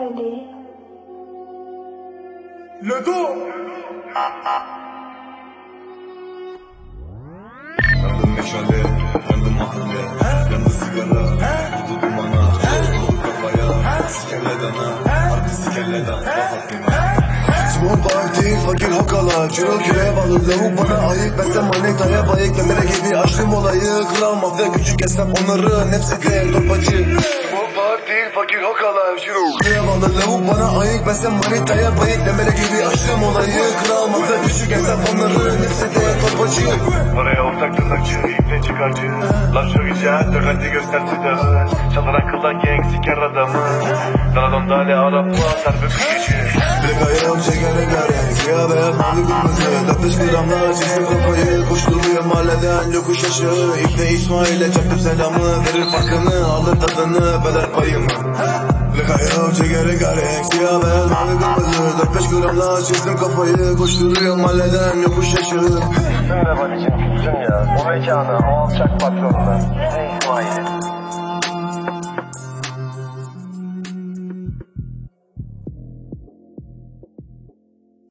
melody. Ledo. Yandım meşale, yandım mahalle, yandı sigara, vurdu dumana, vurdu kafaya, sikelle dana, harbi sikelle dana, Fatima. Simon parti, fakir hakala, çürül küreğe bağlı, lavuk bana ayık, bense manik daya bayık, demire gibi açtım olayı, kral mafya küçük esnaf onları, nefsi de torbacı. Simon parti, fakir hakala, çürül küreğe bağlı, lavuk bana ayık, bense manik daya bayık, demire gibi açtım olayı, kral mafya küçük esnaf onları, nefsi de torbacı. Paraya ortak tırnakçı, ipten çıkarcı, laf söyleyeceğiz, dökenti gösterdi dağı, çalan kıldan gang siker adamı, Daradon dale Arap bu atar ve büyücü. Black ayağım çekere garek, siyah beyaz mavi kırmızı, 4-5 gramla çizdim kafayı, koşturuyor mahalleden yokuş aşağı, İbne İsmail'e çaktım selamı, verir farkını, alır tadını, böler payımı. Black ayağım çekere garek, siyah beyaz mavi kırmızı, 4-5 gramla çizdim kafayı, koşturuyor mahalleden yokuş aşağı. Söyle babacım, küstüm ya, o mekana, o alçak patronuna, İbne İsmail'i.